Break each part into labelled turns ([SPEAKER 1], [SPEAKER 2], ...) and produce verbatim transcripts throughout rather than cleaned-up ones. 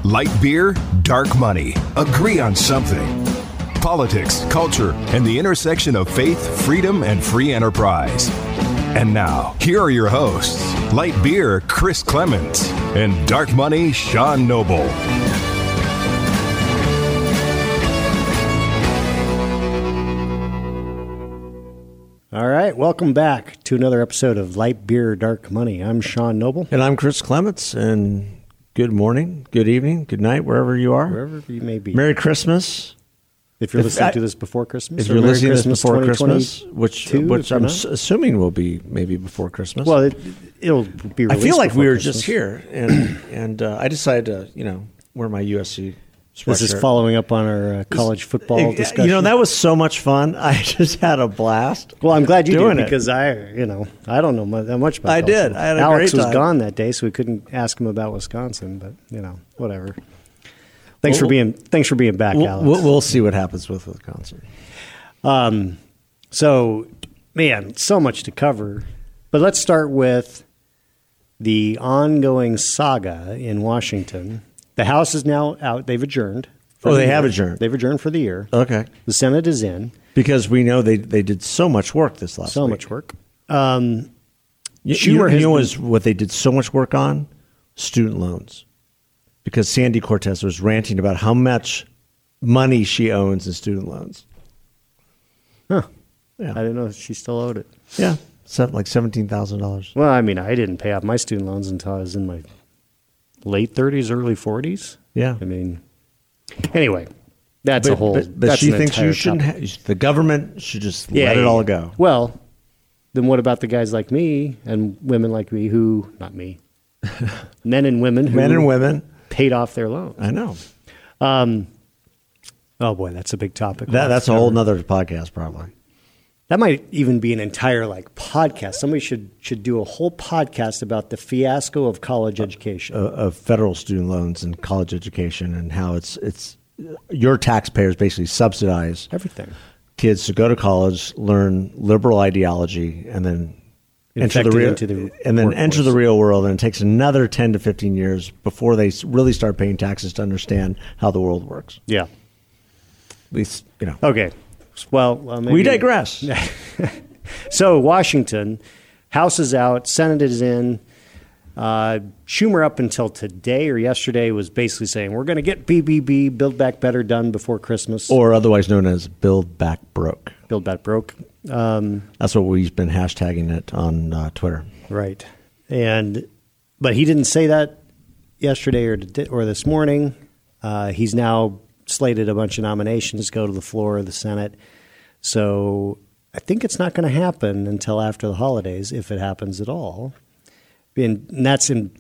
[SPEAKER 1] Light beer, dark money. Agree on something. Politics, culture, and the intersection of faith, freedom, and free enterprise. And now, here are your hosts, Light Beer, Chris Clements, and Dark Money, Sean Noble.
[SPEAKER 2] All right, welcome back to another episode of Light Beer, Dark Money. I'm Sean Noble.
[SPEAKER 3] And I'm Chris Clements, and good morning, good evening, good night, wherever you are.
[SPEAKER 2] Wherever you may be.
[SPEAKER 3] Merry Christmas.
[SPEAKER 2] If you're
[SPEAKER 3] If
[SPEAKER 2] listening
[SPEAKER 3] I,
[SPEAKER 2] to this before Christmas.
[SPEAKER 3] If you're
[SPEAKER 2] Merry
[SPEAKER 3] listening to this
[SPEAKER 2] Christmas
[SPEAKER 3] before Christmas, which, which I'm
[SPEAKER 2] not.
[SPEAKER 3] assuming will be maybe before Christmas.
[SPEAKER 2] Well, it, it'll be released
[SPEAKER 3] I feel like we were
[SPEAKER 2] Christmas.
[SPEAKER 3] just here, and and uh, I decided to, you know, wear my U S C sweatshirt.
[SPEAKER 2] This is following up on our uh, college football
[SPEAKER 3] It-
[SPEAKER 2] discussion.
[SPEAKER 3] You know, that was so much fun. I just had a blast.
[SPEAKER 2] Well, I'm glad you
[SPEAKER 3] doing
[SPEAKER 2] did
[SPEAKER 3] it.
[SPEAKER 2] because I, you know, I don't know mu- that much about
[SPEAKER 3] I
[SPEAKER 2] college
[SPEAKER 3] did.
[SPEAKER 2] football.
[SPEAKER 3] I had a
[SPEAKER 2] Alex
[SPEAKER 3] great
[SPEAKER 2] was
[SPEAKER 3] time.
[SPEAKER 2] gone that day, so we couldn't ask him about Wisconsin. But you know, whatever. Thanks
[SPEAKER 3] Well,
[SPEAKER 2] for being thanks for being back,
[SPEAKER 3] We'll,
[SPEAKER 2] Alex.
[SPEAKER 3] we'll, we'll see what happens with Wisconsin.
[SPEAKER 2] Um, so, man, so much to cover. But let's start with the ongoing saga in Washington. The House is now out. They've adjourned. for
[SPEAKER 3] Oh,
[SPEAKER 2] the
[SPEAKER 3] they have
[SPEAKER 2] year.
[SPEAKER 3] adjourned.
[SPEAKER 2] They've adjourned for the year.
[SPEAKER 3] Okay.
[SPEAKER 2] The Senate is in.
[SPEAKER 3] Because we know they, they did so much work this last
[SPEAKER 2] So
[SPEAKER 3] week.
[SPEAKER 2] much work. Um,
[SPEAKER 3] You,
[SPEAKER 2] Schumer
[SPEAKER 3] you know,
[SPEAKER 2] has
[SPEAKER 3] you know
[SPEAKER 2] been-
[SPEAKER 3] is what they did so much work on? Student loans. Because Sandy Cortez was ranting about how much money she owns in student loans.
[SPEAKER 2] huh.
[SPEAKER 3] Yeah.
[SPEAKER 2] I didn't know she still owed it.
[SPEAKER 3] Yeah. Seven, like seventeen thousand dollars.
[SPEAKER 2] Well, I mean, I didn't pay off my student loans until I was in my late thirties, early forties.
[SPEAKER 3] Yeah.
[SPEAKER 2] I mean, anyway, that's
[SPEAKER 3] But,
[SPEAKER 2] a whole.
[SPEAKER 3] but, but
[SPEAKER 2] that's
[SPEAKER 3] she
[SPEAKER 2] an
[SPEAKER 3] thinks you
[SPEAKER 2] entire
[SPEAKER 3] shouldn't
[SPEAKER 2] topic.
[SPEAKER 3] ha- the government should just
[SPEAKER 2] Yeah,
[SPEAKER 3] let it
[SPEAKER 2] yeah,
[SPEAKER 3] all
[SPEAKER 2] yeah.
[SPEAKER 3] go.
[SPEAKER 2] Well, then what about the guys like me and women like me who, not me, men and women who
[SPEAKER 3] Men and women.
[SPEAKER 2] paid off their loans?
[SPEAKER 3] I know.
[SPEAKER 2] Um, oh boy, that's a big topic.
[SPEAKER 3] That, that's a whole nother podcast probably.
[SPEAKER 2] That might even be an entire like podcast. Somebody should should do a whole podcast about the fiasco of college education.
[SPEAKER 3] Of, of federal student loans and college education and how it's it's your taxpayers basically subsidize
[SPEAKER 2] Everything.
[SPEAKER 3] kids to go to college, learn liberal ideology, and then enter the
[SPEAKER 2] Infected
[SPEAKER 3] real,
[SPEAKER 2] into the
[SPEAKER 3] and then
[SPEAKER 2] workforce.
[SPEAKER 3] enter the real world. And it takes another ten to fifteen years before they s- really start paying taxes to understand how the world works.
[SPEAKER 2] Yeah.
[SPEAKER 3] At least, you know.
[SPEAKER 2] Okay. Well, uh, maybe,
[SPEAKER 3] We digress.
[SPEAKER 2] So Washington, House is out, Senate is in. Uh, Schumer up until today or yesterday was basically saying we're going to get B B B, Build Back Better, done before Christmas.
[SPEAKER 3] Or otherwise known as Build Back Broke.
[SPEAKER 2] Build Back Broke. Um,
[SPEAKER 3] That's what we've been hashtagging it on uh, Twitter.
[SPEAKER 2] right. And but he didn't say that yesterday or today, or this morning. Uh, he's now slated a bunch of nominations to go to the floor of the Senate. So I think it's not going to happen until after the holidays, if it happens at all. And that's in,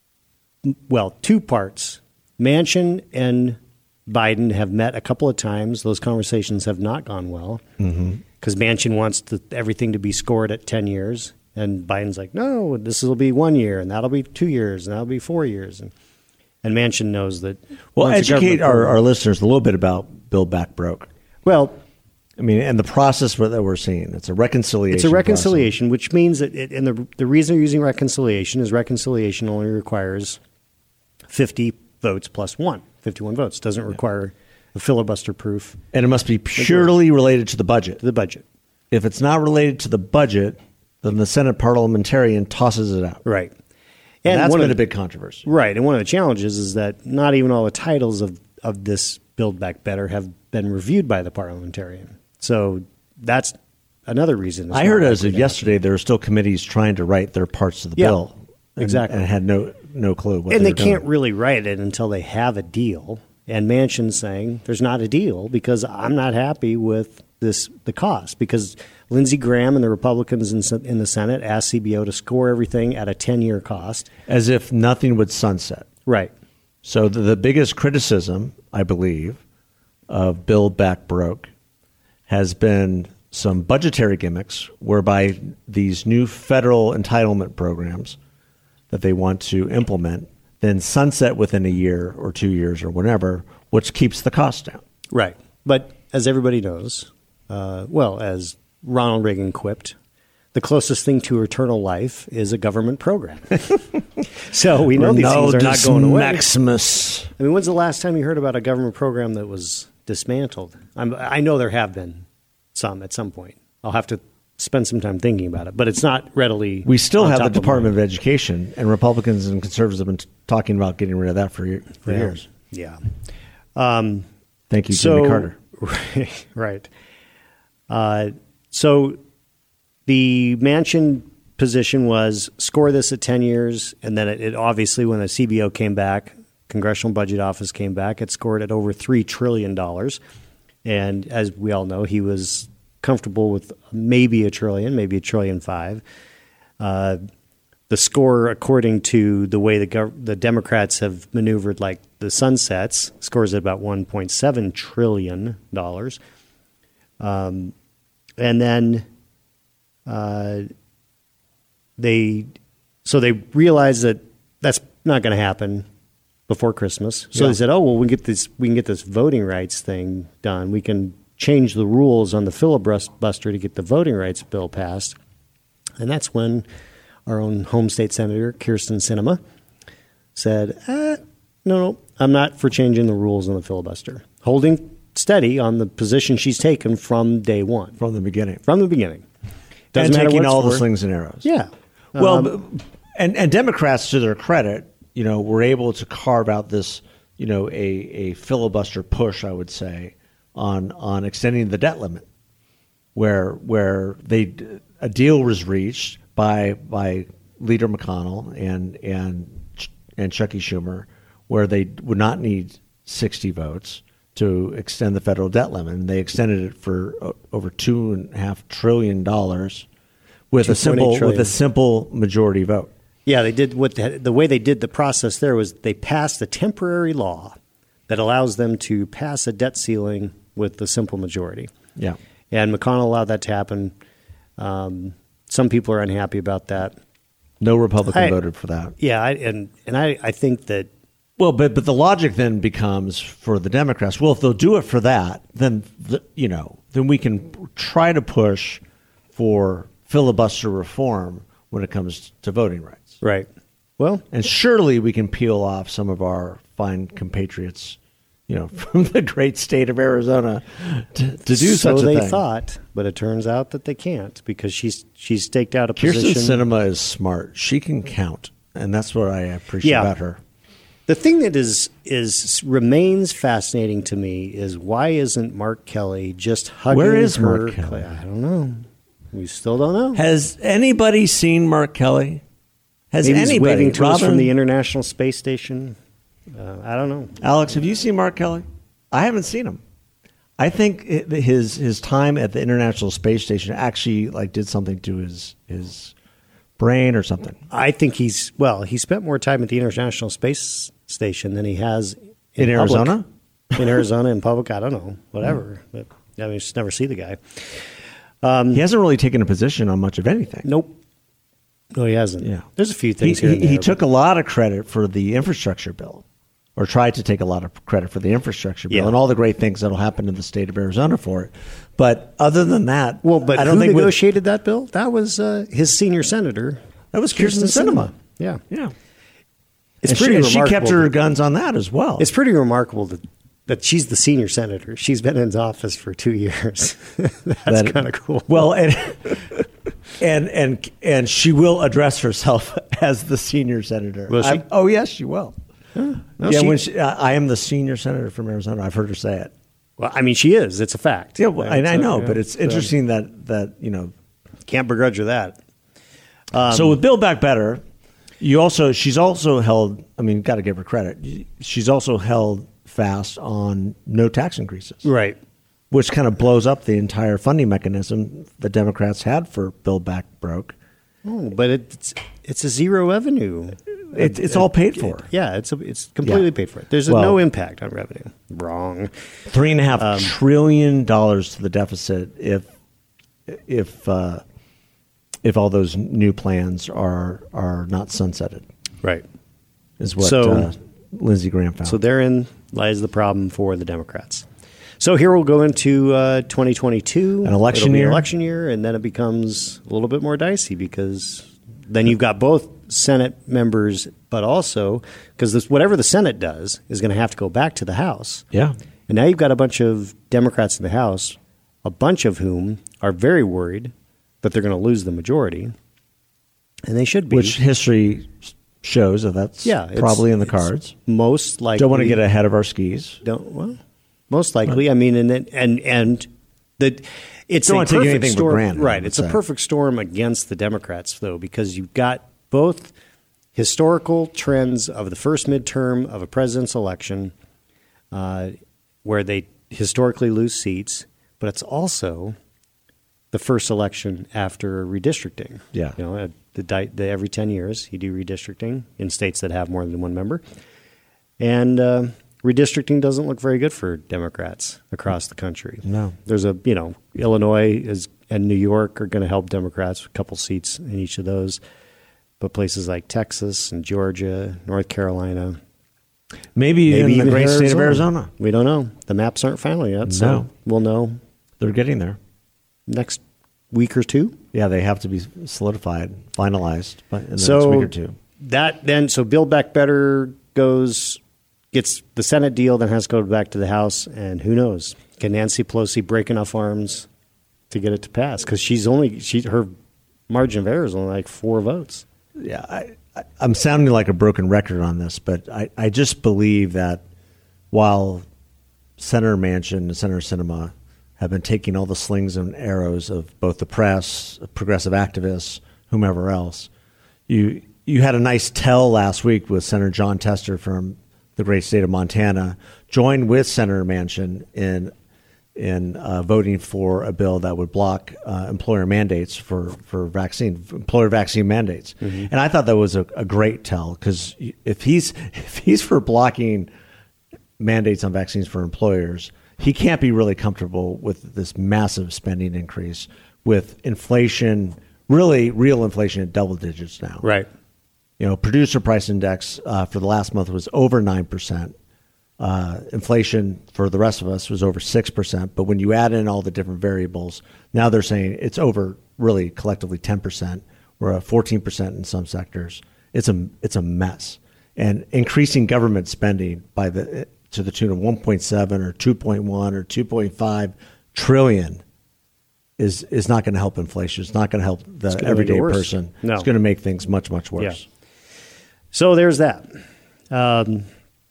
[SPEAKER 2] well, two parts. Manchin and Biden have met a couple of times. Those conversations have not gone well because Manchin wants to, everything to be scored at ten years. And Biden's like, no, this will be one year, and that'll be two years, and that'll be four years. And, and Manchin knows that.
[SPEAKER 3] Well,
[SPEAKER 2] once the
[SPEAKER 3] educate
[SPEAKER 2] government
[SPEAKER 3] our,
[SPEAKER 2] program-
[SPEAKER 3] our listeners a little bit about Build Back Broke.
[SPEAKER 2] Well,
[SPEAKER 3] I mean, and the process that we're seeing. It's a reconciliation.
[SPEAKER 2] it's a reconciliation, which means that, it, and the the reason they're using reconciliation is reconciliation only requires fifty votes plus one, fifty-one votes. Doesn't require a filibuster proof
[SPEAKER 3] process. And it must be purely related to the budget.
[SPEAKER 2] to the budget.
[SPEAKER 3] If it's not related to the budget, then the Senate parliamentarian tosses it out.
[SPEAKER 2] Right.
[SPEAKER 3] And that's
[SPEAKER 2] one
[SPEAKER 3] been
[SPEAKER 2] of
[SPEAKER 3] a
[SPEAKER 2] the-
[SPEAKER 3] big controversy.
[SPEAKER 2] Right. And one of the challenges is that not even all the titles of, of this Build Back Better have been reviewed by the parliamentarian. So that's another reason. it's
[SPEAKER 3] I
[SPEAKER 2] not
[SPEAKER 3] heard as
[SPEAKER 2] likely
[SPEAKER 3] of
[SPEAKER 2] to
[SPEAKER 3] yesterday, there are still committees trying to write their parts of the
[SPEAKER 2] Yeah,
[SPEAKER 3] bill. And,
[SPEAKER 2] exactly.
[SPEAKER 3] And had no no clue what
[SPEAKER 2] and
[SPEAKER 3] they
[SPEAKER 2] they
[SPEAKER 3] were
[SPEAKER 2] can't
[SPEAKER 3] doing.
[SPEAKER 2] really write it until they have a deal. And Manchin's saying there's not a deal because I'm not happy with this the cost because Lindsey Graham and the Republicans in, Sen- in the Senate asked C B O to score everything at a ten-year cost.
[SPEAKER 3] As if nothing would sunset.
[SPEAKER 2] Right.
[SPEAKER 3] So the, the biggest criticism, I believe, of Build Back Broke has been some budgetary gimmicks whereby these new federal entitlement programs that they want to implement then sunset within a year or two years or whatever, which keeps the cost down.
[SPEAKER 2] Right. But as everybody knows, uh, well, as Ronald Reagan quipped, the the closest thing to eternal life is a government program. So we know these
[SPEAKER 3] Ronaldus
[SPEAKER 2] things are not going away.
[SPEAKER 3] Maximus.
[SPEAKER 2] I mean, when's the last time you heard about a government program that was dismantled? I'm, I know there have been some at some point. I'll have to spend some time thinking about it, but it's not readily.
[SPEAKER 3] We still
[SPEAKER 2] on
[SPEAKER 3] have
[SPEAKER 2] top
[SPEAKER 3] the
[SPEAKER 2] of
[SPEAKER 3] Department
[SPEAKER 2] mind.
[SPEAKER 3] of Education, and Republicans and conservatives have been t- talking about getting rid of that for, year, for
[SPEAKER 2] Yeah.
[SPEAKER 3] years.
[SPEAKER 2] Yeah. Um,
[SPEAKER 3] Thank you,
[SPEAKER 2] so,
[SPEAKER 3] Jimmy Carter.
[SPEAKER 2] Right. right. Uh, so the Manchin position was score this at ten years, and then it, it obviously, when the C B O came back, Congressional Budget Office came back, it scored at over three trillion dollars. And as we all know, he was comfortable with maybe a trillion, maybe a trillion five. Uh, the score, according to the way the gov- the Democrats have maneuvered, like the sunsets, scores at about one point seven trillion dollars. Um, and then uh, they, so they realized that that's not going to happen before Christmas. So
[SPEAKER 3] Yeah.
[SPEAKER 2] they said, "Oh well, we can get this. We can get this voting rights thing done. We can change the rules on the filibuster to get the voting rights bill passed." And that's when our own home state senator Kyrsten Sinema said, eh, "No, no, I'm not for changing the rules on the filibuster." Holding steady on the position she's taken from day one,
[SPEAKER 3] From the beginning.
[SPEAKER 2] from the beginning. Doesn't
[SPEAKER 3] and
[SPEAKER 2] matter
[SPEAKER 3] taking
[SPEAKER 2] what it's
[SPEAKER 3] all the
[SPEAKER 2] for.
[SPEAKER 3] slings and arrows.
[SPEAKER 2] Yeah.
[SPEAKER 3] Well,
[SPEAKER 2] Um,
[SPEAKER 3] b- and, and Democrats, to their credit, you know, were able to carve out this, you know, a, a filibuster push, I would say, on on extending the debt limit, where where they a deal was reached by by Leader McConnell and and and Chucky Schumer, where they would not need sixty votes to extend the federal debt limit, and they extended it for uh, over two and a half trillion dollars with a
[SPEAKER 2] two point eight
[SPEAKER 3] simple with
[SPEAKER 2] trillion.
[SPEAKER 3] a simple majority vote.
[SPEAKER 2] Yeah, they did what the, the way they did the process there was they passed a temporary law that allows them to pass a debt ceiling with the simple majority.
[SPEAKER 3] Yeah.
[SPEAKER 2] And McConnell allowed that to happen. Um, some people are unhappy about that.
[SPEAKER 3] No Republican
[SPEAKER 2] I-
[SPEAKER 3] voted for that.
[SPEAKER 2] Yeah, I, and and I, I think that
[SPEAKER 3] Well, but but the logic then becomes for the Democrats. Well, if they'll do it for that, then the, you know, then we can try to push for filibuster reform when it comes to voting rights.
[SPEAKER 2] right. Well,
[SPEAKER 3] And surely we can peel off some of our fine compatriots, you know, from the great state of Arizona to, to do
[SPEAKER 2] so
[SPEAKER 3] such a
[SPEAKER 2] they
[SPEAKER 3] thing.
[SPEAKER 2] thought, but it turns out that they can't because she's she's staked out a
[SPEAKER 3] Kyrsten
[SPEAKER 2] position.
[SPEAKER 3] Sinema is smart. She can count, and that's what I appreciate
[SPEAKER 2] Yeah.
[SPEAKER 3] about her.
[SPEAKER 2] The thing that is is remains fascinating to me is why isn't Mark Kelly just hugging
[SPEAKER 3] Where is
[SPEAKER 2] her?
[SPEAKER 3] Mark Kelly?
[SPEAKER 2] I don't know. We still don't know.
[SPEAKER 3] Has anybody seen Mark Kelly? Has
[SPEAKER 2] Maybe he's
[SPEAKER 3] anybody?
[SPEAKER 2] waving to us
[SPEAKER 3] Robin?
[SPEAKER 2] from the International Space Station. Uh, I don't know.
[SPEAKER 3] Alex, have you seen Mark Kelly? I haven't seen him. I think it, his his time at the International Space Station actually like did something to his his brain or something.
[SPEAKER 2] I think he's well. He spent more time at the International Space Station than he has in,
[SPEAKER 3] In
[SPEAKER 2] public.
[SPEAKER 3] Arizona?
[SPEAKER 2] In Arizona, in public, I don't know. Whatever. But I mean, just never see the guy.
[SPEAKER 3] He hasn't really taken a position on much of anything.
[SPEAKER 2] Nope. No, he hasn't.
[SPEAKER 3] Yeah.
[SPEAKER 2] There's a few
[SPEAKER 3] He,
[SPEAKER 2] things here.
[SPEAKER 3] he,
[SPEAKER 2] and there,
[SPEAKER 3] he
[SPEAKER 2] but-
[SPEAKER 3] took a lot of credit for the infrastructure bill, or tried to take a lot of credit for the infrastructure bill
[SPEAKER 2] Yeah.
[SPEAKER 3] and all the great things that'll happen in the state of Arizona for it. But other than that,
[SPEAKER 2] Well, but
[SPEAKER 3] I don't
[SPEAKER 2] who
[SPEAKER 3] think with-
[SPEAKER 2] negotiated that bill? That was uh, his senior senator.
[SPEAKER 3] that was Kyrsten Sinema.
[SPEAKER 2] Yeah.
[SPEAKER 3] Yeah,
[SPEAKER 2] It's
[SPEAKER 3] and
[SPEAKER 2] pretty
[SPEAKER 3] she, and she
[SPEAKER 2] remarkable.
[SPEAKER 3] kept her
[SPEAKER 2] that-
[SPEAKER 3] guns on that as well.
[SPEAKER 2] It's pretty remarkable that, that she's the senior senator. She's been in office for two years. That's
[SPEAKER 3] That-
[SPEAKER 2] kind of cool.
[SPEAKER 3] Well, and and and and she will address herself as the senior senator.
[SPEAKER 2] Will she?
[SPEAKER 3] I- oh yes, she will.
[SPEAKER 2] no,
[SPEAKER 3] yeah,
[SPEAKER 2] she-
[SPEAKER 3] when she, uh, I am the senior senator from Arizona. I've heard her say it.
[SPEAKER 2] Well, I mean, she is. It's a fact.
[SPEAKER 3] Yeah, well,
[SPEAKER 2] Right?
[SPEAKER 3] I, I
[SPEAKER 2] So,
[SPEAKER 3] know,
[SPEAKER 2] yeah,
[SPEAKER 3] but it's
[SPEAKER 2] so
[SPEAKER 3] interesting that that you know.
[SPEAKER 2] Can't begrudge her that.
[SPEAKER 3] so with Build Back Better, you also she's also held. I mean, got to give her credit. She's also held fast on no tax increases,
[SPEAKER 2] Right.
[SPEAKER 3] which kind of blows up the entire funding mechanism the Democrats had for Build Back Broke.
[SPEAKER 2] Oh, but it's it's a zero revenue.
[SPEAKER 3] It, it's all paid for.
[SPEAKER 2] Yeah, it's a, it's completely
[SPEAKER 3] Yeah.
[SPEAKER 2] paid for. There's a
[SPEAKER 3] Well-
[SPEAKER 2] no impact on revenue. Wrong.
[SPEAKER 3] Three and a half
[SPEAKER 2] Um,
[SPEAKER 3] trillion dollars to the deficit if if uh, if all those new plans are are not sunsetted,
[SPEAKER 2] Right.
[SPEAKER 3] is what
[SPEAKER 2] So-
[SPEAKER 3] uh, Lindsey Graham found.
[SPEAKER 2] So therein lies the problem for the Democrats. So here we'll go into uh, twenty twenty-two.
[SPEAKER 3] An election
[SPEAKER 2] It'll be
[SPEAKER 3] year.
[SPEAKER 2] An election year, and then it becomes a little bit more dicey because then you've got both Senate members, but also because this whatever the Senate does is going to have to go back to the House.
[SPEAKER 3] Yeah.
[SPEAKER 2] And now you've got a bunch of Democrats in the House, a bunch of whom are very worried that they're going to lose the majority, and they should be.
[SPEAKER 3] Which history shows that that's
[SPEAKER 2] yeah, it's-
[SPEAKER 3] probably in the
[SPEAKER 2] it's
[SPEAKER 3] cards.
[SPEAKER 2] Most likely,
[SPEAKER 3] Don't want to get ahead of our skis.
[SPEAKER 2] Don't well, most likely. I mean, and then- and and the it's
[SPEAKER 3] Don't
[SPEAKER 2] a
[SPEAKER 3] want to take
[SPEAKER 2] perfect
[SPEAKER 3] anything for
[SPEAKER 2] storm,
[SPEAKER 3] granted, I
[SPEAKER 2] right?
[SPEAKER 3] would
[SPEAKER 2] It's
[SPEAKER 3] say.
[SPEAKER 2] a perfect storm against the Democrats, though, because you've got both historical trends of the first midterm of a president's election, uh, where they historically lose seats, but it's also the first election after redistricting.
[SPEAKER 3] Yeah.
[SPEAKER 2] You know, uh, the, di- the every ten years you do redistricting in states that have more than one member, and uh, redistricting doesn't look very good for Democrats across the country.
[SPEAKER 3] No.
[SPEAKER 2] There's a you know Illinois is and New York are going to help Democrats a couple seats in each of those, but places like Texas and Georgia, North Carolina.
[SPEAKER 3] Maybe,
[SPEAKER 2] Maybe
[SPEAKER 3] in the
[SPEAKER 2] even
[SPEAKER 3] great state of Arizona.
[SPEAKER 2] We don't know. The maps aren't final yet, so
[SPEAKER 3] No.
[SPEAKER 2] we'll know
[SPEAKER 3] They're getting there.
[SPEAKER 2] next week or two.
[SPEAKER 3] Yeah, they have to be solidified, finalized by, in the
[SPEAKER 2] So
[SPEAKER 3] next week or two.
[SPEAKER 2] that then, so Build Back Better goes, gets the Senate deal, then has to go back to the House, and who knows? Can Nancy Pelosi break enough arms to get it to pass? Because she's only she her margin of error is only like four votes.
[SPEAKER 3] Yeah, I, I, I'm sounding like a broken record on this, but I, I just believe that while Senator Manchin and Senator Sinema have been taking all the slings and arrows of both the press, progressive activists, whomever else, you you had a nice tell last week with Senator John Tester from the great state of Montana, joined with Senator Manchin in in uh, voting for a bill that would block uh, employer mandates for, for vaccine, employer vaccine mandates. Mm-hmm. And I thought that was a, a great tell, because if he's if he's for blocking mandates on vaccines for employers, he can't be really comfortable with this massive spending increase with inflation, really real inflation at double digits now.
[SPEAKER 2] Right.
[SPEAKER 3] You know, producer price index uh, for the last month was over nine percent. Uh, inflation for the rest of us was over six percent. But when you add in all the different variables, now they're saying it's over really collectively ten percent. We're at fourteen percent in some sectors. It's a, it's a mess. And increasing government spending by the to the tune of one point seven or two point one or two point five trillion is is not going to help inflation. It's not going to help the everyday person.
[SPEAKER 2] No.
[SPEAKER 3] It's going to make things much, much worse.
[SPEAKER 2] Yeah. So there's that. Um,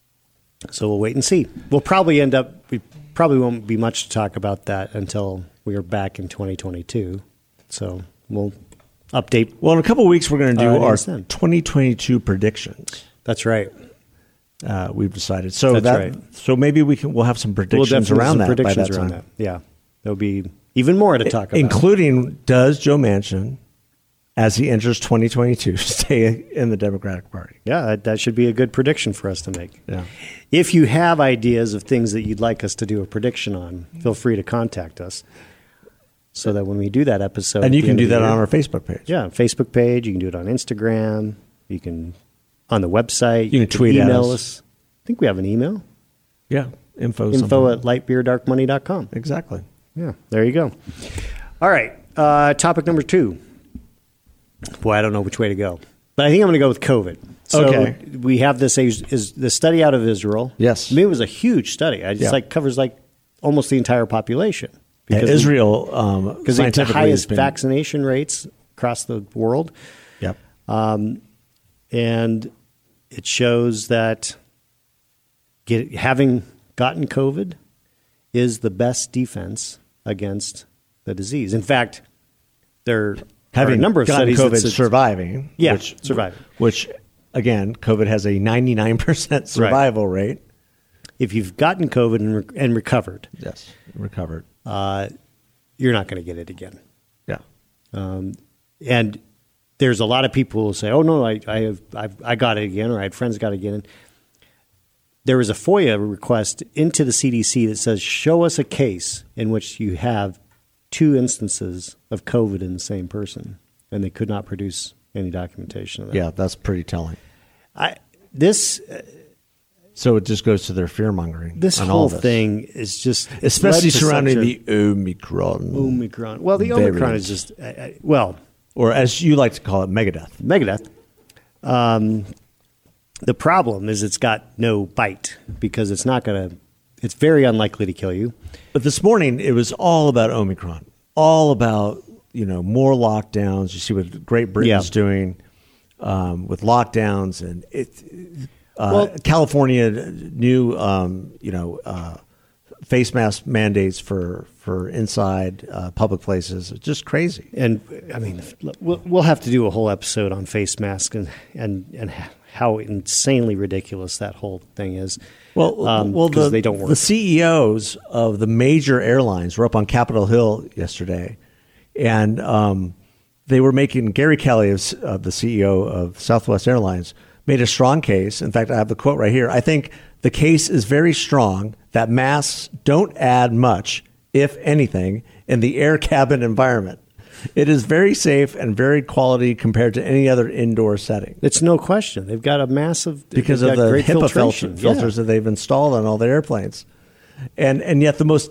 [SPEAKER 2] so we'll wait and see. We'll probably end up, we probably won't be much to talk about that until we are back in twenty twenty-two. So we'll update.
[SPEAKER 3] Well, in a couple of weeks, we're going to do
[SPEAKER 2] Uh,
[SPEAKER 3] our
[SPEAKER 2] understand.
[SPEAKER 3] twenty twenty-two predictions.
[SPEAKER 2] That's right.
[SPEAKER 3] Uh, we've decided. So
[SPEAKER 2] That's
[SPEAKER 3] that
[SPEAKER 2] right.
[SPEAKER 3] so maybe we can we'll have some
[SPEAKER 2] We'll
[SPEAKER 3] predictions
[SPEAKER 2] definitely
[SPEAKER 3] around
[SPEAKER 2] some
[SPEAKER 3] that
[SPEAKER 2] predictions
[SPEAKER 3] by that
[SPEAKER 2] around
[SPEAKER 3] time.
[SPEAKER 2] that. Yeah. There'll be even more to talk about.
[SPEAKER 3] Including, does Joe Manchin, as he enters twenty twenty-two, stay in the Democratic Party?
[SPEAKER 2] Yeah, that, that should be a good prediction for us to make.
[SPEAKER 3] Yeah.
[SPEAKER 2] If you have ideas of things that you'd like us to do a prediction on, feel free to contact us so that when we do that episode.
[SPEAKER 3] And
[SPEAKER 2] at
[SPEAKER 3] you
[SPEAKER 2] the
[SPEAKER 3] can
[SPEAKER 2] end
[SPEAKER 3] do
[SPEAKER 2] of the
[SPEAKER 3] that
[SPEAKER 2] year-
[SPEAKER 3] on our Facebook page.
[SPEAKER 2] Yeah, Facebook page. You can do it on Instagram. You can on the website.
[SPEAKER 3] You can tweet at
[SPEAKER 2] email
[SPEAKER 3] us.
[SPEAKER 2] us. I think we have an email.
[SPEAKER 3] Yeah. Info.
[SPEAKER 2] Info
[SPEAKER 3] something.
[SPEAKER 2] at light beer dark money dot com.
[SPEAKER 3] Exactly.
[SPEAKER 2] Yeah, there you go. All right, uh, topic number two. Boy, I don't know which way to go, but I think I'm going to go with COVID. So
[SPEAKER 3] Okay.
[SPEAKER 2] we have this is, is the study out of Israel.
[SPEAKER 3] Yes.
[SPEAKER 2] I mean, it was a huge study. It just
[SPEAKER 3] Yeah.
[SPEAKER 2] like covers like almost the entire population.
[SPEAKER 3] Yeah,
[SPEAKER 2] Because
[SPEAKER 3] Israel, um,
[SPEAKER 2] because it's the
[SPEAKER 3] scientifically has
[SPEAKER 2] highest
[SPEAKER 3] been,
[SPEAKER 2] vaccination rates across the world.
[SPEAKER 3] Yep.
[SPEAKER 2] And it shows that get, having gotten COVID is the best defense against the disease. In fact, there
[SPEAKER 3] Having
[SPEAKER 2] are a number of
[SPEAKER 3] gotten
[SPEAKER 2] studies
[SPEAKER 3] COVID,
[SPEAKER 2] that said,
[SPEAKER 3] surviving.
[SPEAKER 2] Yeah,
[SPEAKER 3] which,
[SPEAKER 2] surviving.
[SPEAKER 3] Which, again, COVID has a ninety-nine percent survival rate.
[SPEAKER 2] if you've gotten COVID and, re- and recovered,
[SPEAKER 3] Yes, recovered.
[SPEAKER 2] uh, you're not going to get it again.
[SPEAKER 3] Yeah.
[SPEAKER 2] Um, and there's a lot of people who will say, "Oh no, I I have I've, I got it again," or "I had friends got it again." There was a FOIA request into the C D C that says, "Show us a case in which you have two instances of COVID in the same person," and they could not produce any documentation of that.
[SPEAKER 3] Yeah, that's pretty telling.
[SPEAKER 2] I this uh,
[SPEAKER 3] So it just goes to their fear mongering.
[SPEAKER 2] This
[SPEAKER 3] on
[SPEAKER 2] whole
[SPEAKER 3] all this.
[SPEAKER 2] thing is just
[SPEAKER 3] especially surrounding
[SPEAKER 2] a,
[SPEAKER 3] the Omicron.
[SPEAKER 2] Omicron. Well, the
[SPEAKER 3] variant.
[SPEAKER 2] Omicron is just uh, well,
[SPEAKER 3] or as you like to call it, megadeath.
[SPEAKER 2] Megadeath. Um, the problem is it's got no bite because it's not going to. It's very unlikely to kill you.
[SPEAKER 3] But this morning it was all about Omicron, all about you know more lockdowns. You see what Great Britain's
[SPEAKER 2] Yeah.
[SPEAKER 3] doing um, with lockdowns, and it. Uh,
[SPEAKER 2] Well-
[SPEAKER 3] California new, um, you know, uh, face mask mandates for for inside uh, public places. It's just crazy.
[SPEAKER 2] And I mean, we'll, we'll have to do a whole episode on face masks and and, and how insanely ridiculous that whole thing is.
[SPEAKER 3] Well,
[SPEAKER 2] um,
[SPEAKER 3] well, the,
[SPEAKER 2] they don't work.
[SPEAKER 3] the C E Os of the major airlines were up on Capitol Hill yesterday, and um, they were making Gary Kelly, of, uh, the C E O of Southwest Airlines, made a strong case. In fact, I have the quote right here. I think the case is very strong that masks don't add much, if anything, in the air cabin environment. It is very safe and very quality compared to any other indoor setting.
[SPEAKER 2] It's no question. They've got a massive
[SPEAKER 3] Because
[SPEAKER 2] they've
[SPEAKER 3] of
[SPEAKER 2] got
[SPEAKER 3] the
[SPEAKER 2] great
[SPEAKER 3] HIPAA filter,
[SPEAKER 2] filtration.
[SPEAKER 3] filters
[SPEAKER 2] Yeah.
[SPEAKER 3] that they've installed on all their airplanes. And and yet the most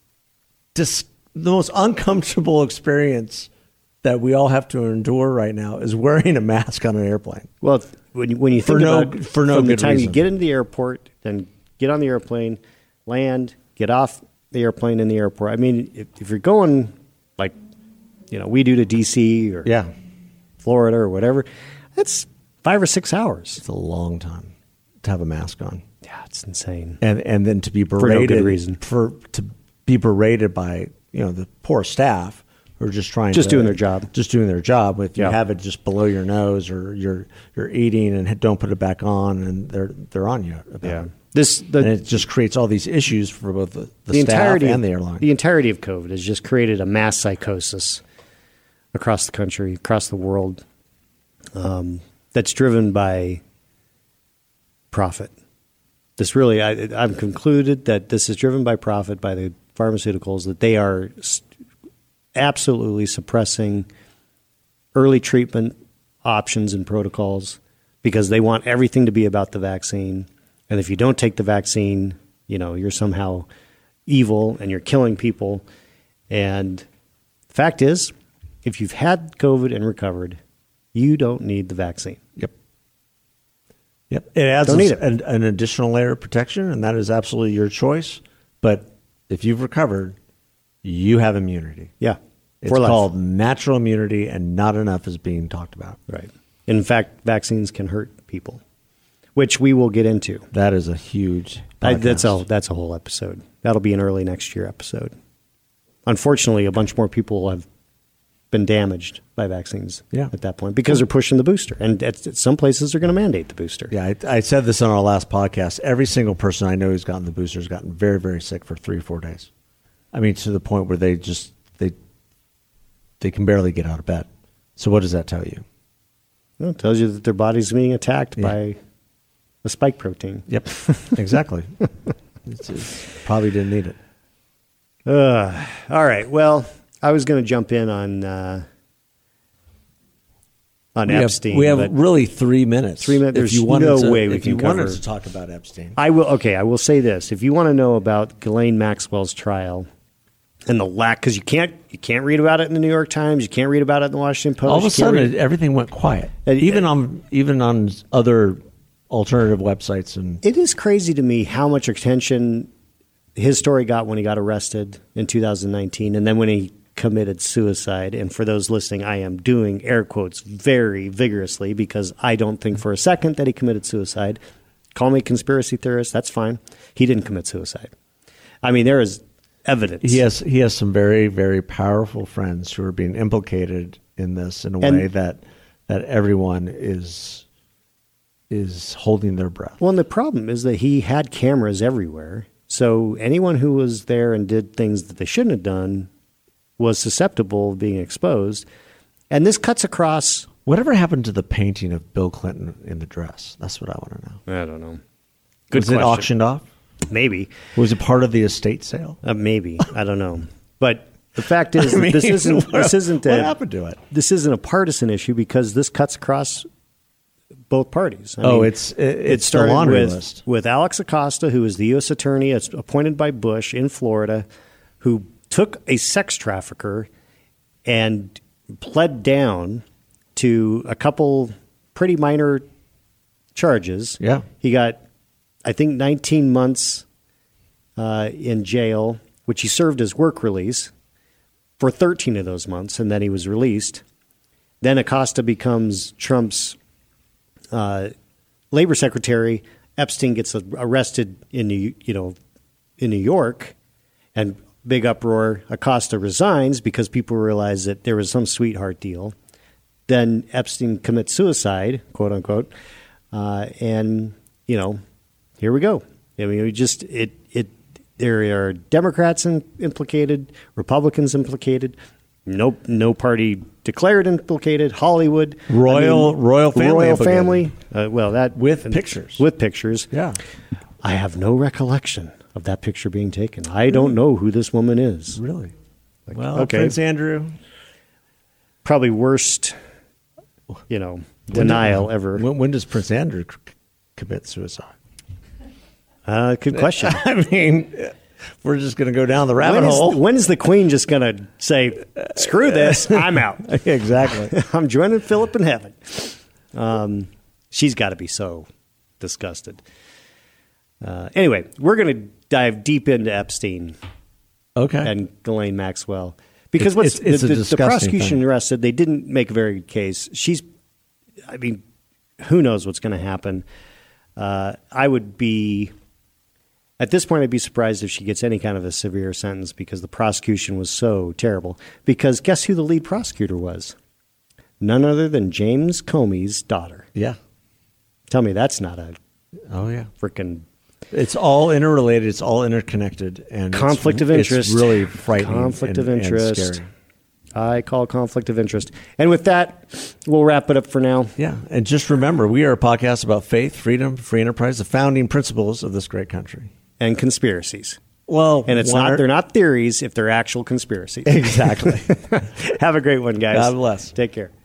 [SPEAKER 3] dis, the most uncomfortable experience that we all have to endure right now is wearing a mask on an airplane.
[SPEAKER 2] Well, when you, when you
[SPEAKER 3] For
[SPEAKER 2] think
[SPEAKER 3] no-
[SPEAKER 2] about
[SPEAKER 3] for no
[SPEAKER 2] from the
[SPEAKER 3] good
[SPEAKER 2] time
[SPEAKER 3] reason.
[SPEAKER 2] you get into the airport, then get on the airplane, land, get off the airplane in the airport. I mean, if, if you're going like you know we do to D C or
[SPEAKER 3] Yeah.
[SPEAKER 2] Florida or whatever, that's five or six hours.
[SPEAKER 3] It's a long time to have a mask on.
[SPEAKER 2] Yeah, it's insane.
[SPEAKER 3] And and then to be
[SPEAKER 2] no
[SPEAKER 3] berated
[SPEAKER 2] good reason.
[SPEAKER 3] for to be berated by, you know, the poor staff who are just trying
[SPEAKER 2] Just
[SPEAKER 3] to
[SPEAKER 2] doing their job.
[SPEAKER 3] Just doing their job. If you
[SPEAKER 2] Yeah.
[SPEAKER 3] have it just below your nose or you're you're eating and don't put it back on and they're they're on you about
[SPEAKER 2] Yeah.
[SPEAKER 3] it.
[SPEAKER 2] This the
[SPEAKER 3] and it just creates all these issues for both the, the,
[SPEAKER 2] the
[SPEAKER 3] staff
[SPEAKER 2] entirety
[SPEAKER 3] and the airline.
[SPEAKER 2] The entirety of COVID has just created a mass psychosis across the country, across the world, um, that's driven by profit. This really, I, I've concluded that this is driven by profit by the pharmaceuticals, that they are s- absolutely suppressing early treatment options and protocols because they want everything to be about the vaccine. And if you don't take the vaccine, you know, you're somehow evil and you're killing people. And the fact is, if you've had COVID and recovered, you don't need the vaccine.
[SPEAKER 3] Yep. Yep. It adds
[SPEAKER 2] Don't
[SPEAKER 3] a-
[SPEAKER 2] need it.
[SPEAKER 3] An, an additional layer of protection, and that is absolutely your choice. But if you've recovered, you have immunity.
[SPEAKER 2] Yeah.
[SPEAKER 3] It's
[SPEAKER 2] for life.
[SPEAKER 3] called natural immunity, and not enough is being talked about.
[SPEAKER 2] Right. In fact, vaccines can hurt people, which we will get into.
[SPEAKER 3] That is a huge
[SPEAKER 2] I, that's
[SPEAKER 3] podcast.
[SPEAKER 2] a that's a whole episode. That'll be an early next year episode. Unfortunately, a bunch more people have been damaged by vaccines
[SPEAKER 3] Yeah.
[SPEAKER 2] at that point because they're pushing the booster, and at, at some places they're going to mandate the booster.
[SPEAKER 3] Yeah, I, I said this on our last podcast. Every single person I know who's gotten the booster has gotten very, very sick for three or four days. I mean, to the point where they just they they can barely get out of bed. So what does that tell you?
[SPEAKER 2] Well, it tells you that their body's being attacked
[SPEAKER 3] Yeah.
[SPEAKER 2] by a spike protein.
[SPEAKER 3] Yep, exactly. it's, it's, probably didn't need it.
[SPEAKER 2] Uh, all right. Well, I was going to jump in on uh, on
[SPEAKER 3] We
[SPEAKER 2] Epstein.
[SPEAKER 3] have, we have
[SPEAKER 2] but
[SPEAKER 3] really three minutes.
[SPEAKER 2] Three minutes.
[SPEAKER 3] If
[SPEAKER 2] There's
[SPEAKER 3] you wanted
[SPEAKER 2] no
[SPEAKER 3] to,
[SPEAKER 2] way we
[SPEAKER 3] if
[SPEAKER 2] can
[SPEAKER 3] you wanted
[SPEAKER 2] cover-
[SPEAKER 3] to talk about Epstein.
[SPEAKER 2] I will. Okay, I will say this: if you want to know about Ghislaine Maxwell's trial and the lack, because you can't you can't read about it in the New York Times, you can't read about it in the Washington Post.
[SPEAKER 3] All of a
[SPEAKER 2] you can't
[SPEAKER 3] sudden,
[SPEAKER 2] read-
[SPEAKER 3] everything went quiet,
[SPEAKER 2] And-
[SPEAKER 3] even on even on other alternative websites. And
[SPEAKER 2] it is crazy to me how much attention his story got when he got arrested in two thousand nineteen, and then when he committed suicide. And for those listening, I am doing air quotes very vigorously because I don't think for a second that he committed suicide. Call me a conspiracy theorist, that's fine. He didn't commit suicide. I mean, there is evidence.
[SPEAKER 3] he has he has some very very powerful friends who are being implicated in this in a
[SPEAKER 2] And-
[SPEAKER 3] way that that everyone is is holding their breath.
[SPEAKER 2] Well, and the problem is that he had cameras everywhere. So anyone who was there and did things that they shouldn't have done was susceptible of being exposed. And this cuts across.
[SPEAKER 3] Whatever happened to the painting of Bill Clinton in the dress? That's what I want to know.
[SPEAKER 2] I don't know. Good
[SPEAKER 3] Was
[SPEAKER 2] question.
[SPEAKER 3] it auctioned off?
[SPEAKER 2] Maybe.
[SPEAKER 3] Was it part of the estate sale?
[SPEAKER 2] Uh, maybe. I don't know. But the fact is,
[SPEAKER 3] I
[SPEAKER 2] that
[SPEAKER 3] mean,
[SPEAKER 2] this isn't
[SPEAKER 3] what-
[SPEAKER 2] this isn't
[SPEAKER 3] what
[SPEAKER 2] a,
[SPEAKER 3] happened to it?
[SPEAKER 2] This isn't a partisan issue because this cuts across both parties. I
[SPEAKER 3] oh,
[SPEAKER 2] mean,
[SPEAKER 3] it's it, it's
[SPEAKER 2] it started
[SPEAKER 3] the laundry
[SPEAKER 2] with,
[SPEAKER 3] list.
[SPEAKER 2] with Alex Acosta, who is the U S attorney appointed by Bush in Florida, who took a sex trafficker and pled down to a couple pretty minor charges.
[SPEAKER 3] Yeah.
[SPEAKER 2] He got, I think, nineteen months uh, in jail, which he served as work release for thirteen of those months, and then he was released. Then Acosta becomes Trump's uh, labor secretary. Epstein gets arrested in New, you know, in New York, and big uproar. Acosta resigns because people realize that there was some sweetheart deal. Then Epstein commits suicide, quote unquote, uh, and you know, here we go. I mean, we just it it there are Democrats in, implicated, Republicans implicated. No, no party declared implicated. Hollywood,
[SPEAKER 3] royal
[SPEAKER 2] I mean,
[SPEAKER 3] royal family,
[SPEAKER 2] royal
[SPEAKER 3] implicated.
[SPEAKER 2] family. Uh, well, that
[SPEAKER 3] with
[SPEAKER 2] and,
[SPEAKER 3] pictures,
[SPEAKER 2] with pictures.
[SPEAKER 3] Yeah,
[SPEAKER 2] I have no recollection of that picture being taken. I don't know who this woman is.
[SPEAKER 3] Really?
[SPEAKER 2] Like,
[SPEAKER 3] well,
[SPEAKER 2] okay.
[SPEAKER 3] Prince Andrew,
[SPEAKER 2] probably worst, you know, denial
[SPEAKER 3] when,
[SPEAKER 2] ever.
[SPEAKER 3] When, when does Prince Andrew c- commit suicide?
[SPEAKER 2] Uh, good question.
[SPEAKER 3] I mean, we're just going to go down the rabbit
[SPEAKER 2] when is,
[SPEAKER 3] hole.
[SPEAKER 2] When is the Queen just going to say, "Screw this, I'm out"?
[SPEAKER 3] Exactly.
[SPEAKER 2] I'm joining Philip in heaven. Um, she's got to be so disgusted. Uh, anyway, we're going to dive deep into Epstein
[SPEAKER 3] Okay.
[SPEAKER 2] and Ghislaine Maxwell. Because
[SPEAKER 3] It's-
[SPEAKER 2] what's
[SPEAKER 3] it's- it's a
[SPEAKER 2] the, the, the
[SPEAKER 3] disgusting
[SPEAKER 2] prosecution
[SPEAKER 3] thing.
[SPEAKER 2] arrested, they didn't make a very good case. She's, I mean, who knows what's going to happen? Uh, I would be, at this point, I'd be surprised if she gets any kind of a severe sentence because the prosecution was so terrible. Because guess who the lead prosecutor was? None other than James Comey's daughter.
[SPEAKER 3] Yeah.
[SPEAKER 2] Tell me that's not a
[SPEAKER 3] Oh, yeah.
[SPEAKER 2] freaking
[SPEAKER 3] It's all interrelated. It's all interconnected, and
[SPEAKER 2] conflict
[SPEAKER 3] it's,
[SPEAKER 2] of interest.
[SPEAKER 3] It's really frightening.
[SPEAKER 2] Conflict
[SPEAKER 3] and,
[SPEAKER 2] of interest.
[SPEAKER 3] And scary.
[SPEAKER 2] I call conflict of interest. And with that, we'll wrap it up for now.
[SPEAKER 3] Yeah, and just remember, we are a podcast about faith, freedom, free enterprise, the founding principles of this great country.
[SPEAKER 2] And conspiracies.
[SPEAKER 3] Well,
[SPEAKER 2] And it's
[SPEAKER 3] one
[SPEAKER 2] not
[SPEAKER 3] or-
[SPEAKER 2] they're not theories if they're actual conspiracies.
[SPEAKER 3] Exactly.
[SPEAKER 2] Have a great one, guys.
[SPEAKER 3] God bless.
[SPEAKER 2] Take care.